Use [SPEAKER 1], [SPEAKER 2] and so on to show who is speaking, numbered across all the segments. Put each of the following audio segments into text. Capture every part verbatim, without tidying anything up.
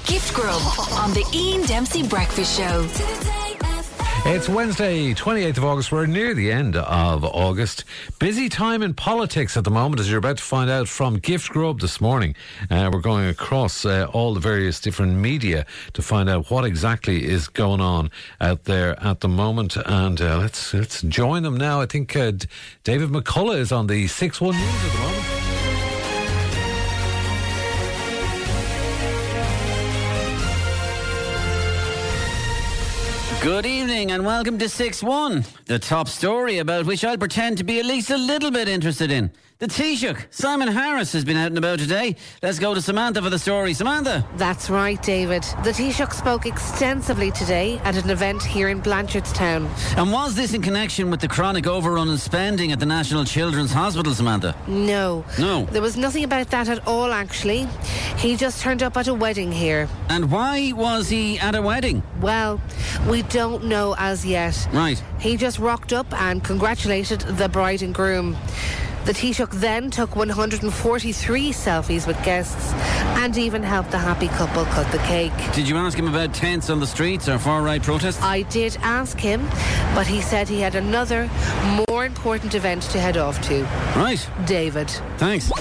[SPEAKER 1] Gift Grub on the Ian Dempsey Breakfast Show.
[SPEAKER 2] It's Wednesday, twenty-eighth of August. We're near the end of August. Busy time in politics at the moment, as you're about to find out from Gift Grub this morning. Uh, we're going across uh, all the various different media to find out what exactly is going on out there at the moment. And uh, let's let's join them now. I think uh, David McCullough is on the six one News at the moment.
[SPEAKER 3] Good evening and welcome to six one, the top story about which I'll pretend to be at least a little bit interested in. The Taoiseach, Simon Harris, has been out and about today. Let's go to Samantha for the story. Samantha.
[SPEAKER 4] That's right, David. The Taoiseach spoke extensively today at an event here in Blanchardstown.
[SPEAKER 3] And was this in connection with the chronic overrun in spending at the National Children's Hospital, Samantha?
[SPEAKER 4] No.
[SPEAKER 3] No.
[SPEAKER 4] There was nothing about that at all, actually. He just turned up at a wedding here.
[SPEAKER 3] And why was he at a wedding?
[SPEAKER 4] Well, we don't know as yet.
[SPEAKER 3] Right.
[SPEAKER 4] He just rocked up and congratulated the bride and groom. The Taoiseach then took one hundred forty-three selfies with guests and even helped the happy couple cut the cake.
[SPEAKER 3] Did you ask him about tents on the streets or far-right protests?
[SPEAKER 4] I did ask him, but he said he had another, more important event to head off to.
[SPEAKER 3] Right.
[SPEAKER 4] David.
[SPEAKER 3] Thanks.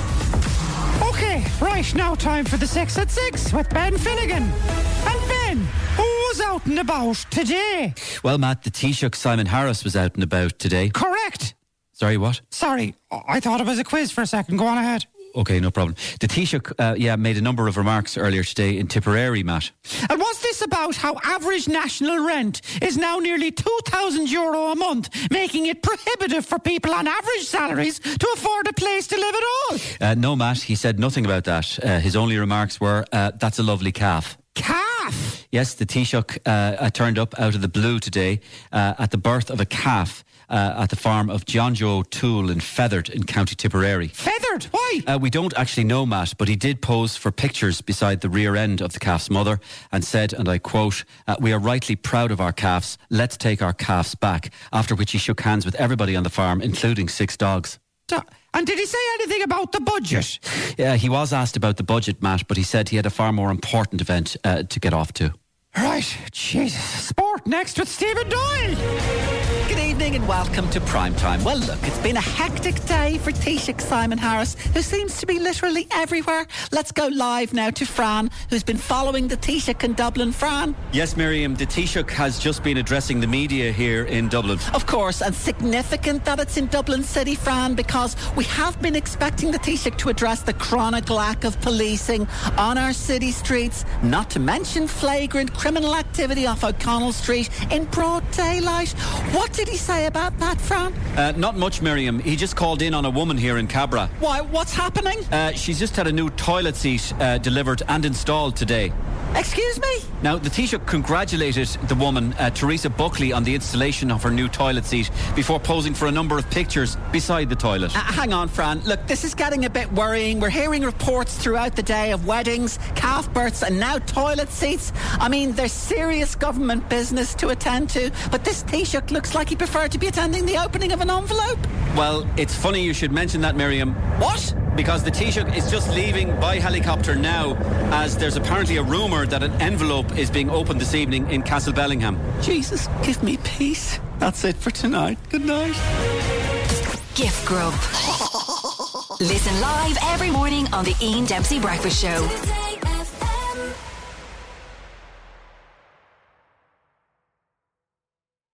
[SPEAKER 5] Okay, right, now time for the six at six with Ben Finnegan. And Ben, who's out and about today?
[SPEAKER 3] Well, Matt, the Taoiseach, Simon Harris, was out and about today.
[SPEAKER 5] Correct.
[SPEAKER 3] Sorry, what?
[SPEAKER 5] Sorry, I thought it was a quiz for a second. Go on ahead.
[SPEAKER 3] Okay, no problem. The Taoiseach, uh, yeah, made a number of remarks earlier today in Tipperary, Matt.
[SPEAKER 5] And was this about how average national rent is now nearly two thousand euro a month, making it prohibitive for people on average salaries to afford a place to live at all?
[SPEAKER 3] Uh, no, Matt, he said nothing about that. Uh, his only remarks were, uh, that's a lovely calf.
[SPEAKER 5] Calf?
[SPEAKER 3] Yes, the Taoiseach uh, turned up out of the blue today uh, at the birth of a calf uh, at the farm of John Joe O'Toole in Feathered in County Tipperary.
[SPEAKER 5] Feathered? Why?
[SPEAKER 3] Uh, we don't actually know, Matt, but he did pose for pictures beside the rear end of the calf's mother and said, and I quote, uh, we are rightly proud of our calves. Let's take our calves back. After which he shook hands with everybody on the farm, including six dogs.
[SPEAKER 5] And did he say anything about the budget?
[SPEAKER 3] Yeah, he was asked about the budget, Matt, but he said he had a far more important event uh, to get off to.
[SPEAKER 5] Right, Jesus. Sport next with Stephen Doyle.
[SPEAKER 6] Good evening and welcome to Prime Time. Well, look, it's been a hectic day for Taoiseach Simon Harris, who seems to be literally everywhere. Let's go live now to Fran, who's been following the Taoiseach in Dublin. Fran?
[SPEAKER 3] Yes, Miriam, the Taoiseach has just been addressing the media here in Dublin.
[SPEAKER 6] Of course, and significant that it's in Dublin City, Fran, because we have been expecting the Taoiseach to address the chronic lack of policing on our city streets, not to mention flagrant criminal activity off O'Connell Street in broad daylight. What did he say about that, Fran?
[SPEAKER 3] Uh, not much, Miriam. He just called in on a woman here in Cabra.
[SPEAKER 6] Why, what's happening?
[SPEAKER 3] Uh, she's just had a new toilet seat uh, delivered and installed today.
[SPEAKER 6] Excuse me?
[SPEAKER 3] Now, the Taoiseach congratulated the woman, uh, Teresa Buckley, on the installation of her new toilet seat before posing for a number of pictures beside the toilet.
[SPEAKER 6] Uh, hang on, Fran. Look, this is getting a bit worrying. We're hearing reports throughout the day of weddings, calf births, and now toilet seats. I mean, there's serious government business to attend to, but this Taoiseach looks like he preferred to be attending the opening of an envelope.
[SPEAKER 3] Well, it's funny you should mention that, Miriam.
[SPEAKER 6] What?
[SPEAKER 3] Because the Taoiseach is just leaving by helicopter now, as there's apparently a rumour that an envelope is being opened this evening in Castlebellingham.
[SPEAKER 6] Jesus, give me peace. That's it for tonight. Good night.
[SPEAKER 1] Gift Grub. Listen live every morning on the Ian Dempsey Breakfast Show.